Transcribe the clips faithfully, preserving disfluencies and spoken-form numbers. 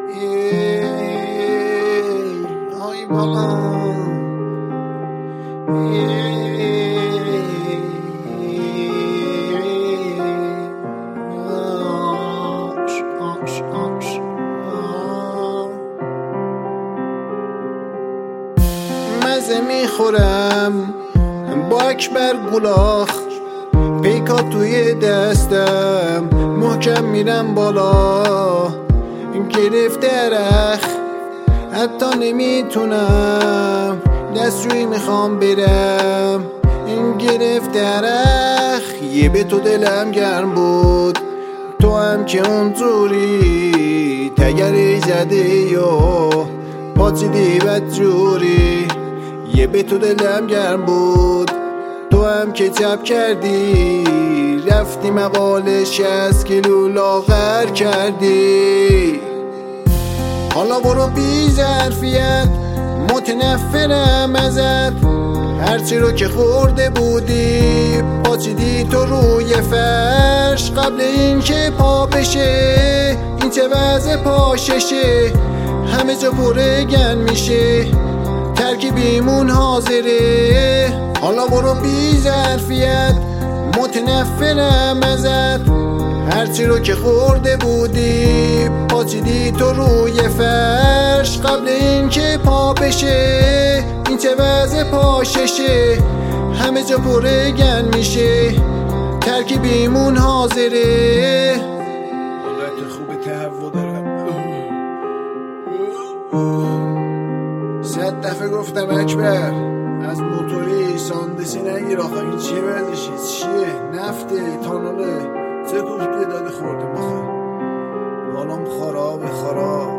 آی بالا آش آش مزه میخورم با اکبر گلاخ، پیکا توی دستم محکم میرم بالا، گرفت درخ حتی نمیتونم دستشویی میخوام برم، این گرفت درخ یه به تو دلم گرم بود، تو هم که اونجوری تگری زده یا پاچیدی بدجوری، یه به تو دلم گرم بود، تو هم که چپ کردی رفتی مقاله شصت کیلو لاغر کردی. حالا برو بی ظرفیت متنفرم ازت، هرچی رو که خورده بودی پاچیدی تو روی فرش، قبل این که پا بشه این چه وضع پاششه، همه جا پرگن میشه ترکیبیمون حاضره. حالا برو بی ظرفیت متنفرم ازت، هرچی رو که خورده بودی پاچیدی تو روی فرش، قبل این که پا بشه این چه وضع پاششه، همه جا پرگن میشه ترکیبیمون حاضره. حالت خوب تهوع دارم، صد دفعه گفتم اکبر از موتوری ساندسی نگیر، آخه این چیه بردشی چیه نفته تاناله چه کوفته داده خورده بخواه حالم خراب خراب.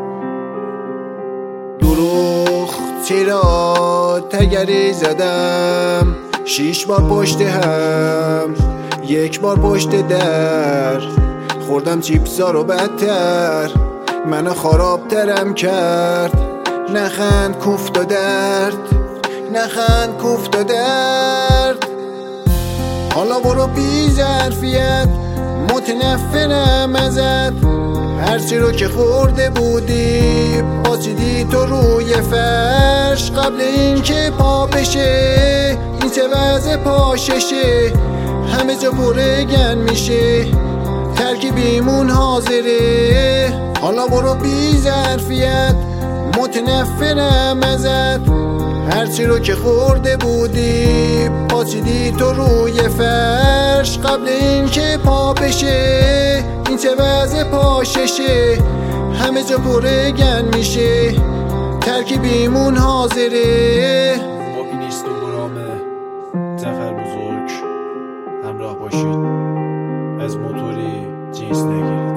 دروخ چرا تگری زدم شیش بار پشت هم، یک بار پشت در خوردم چیپسا رو بدتر، منو خرابترم کرد، نخند کوفت و درد نخند کوفت و درد. حالا برو بی ظرفیت متنفرم ازت، هرچی رو که خورده بودی پاچیدی تو روی فرش، قبل این که پا بشه این چه وضع پاششه، همه جا پرگن میشه ترکیبیمون حاضره. حالا برو بی ظرفیت متنفرم ازت، هرچی رو که خورده بودی پاچیدی تو روی فرش، قبل این که پا بشه این چه وضع پاششه، همه جا پرگن میشه ترکیبیمون حاضره. با این اینستاگرام ظفر بزرگ همراه باشید، از موتوری جنس نگیرید.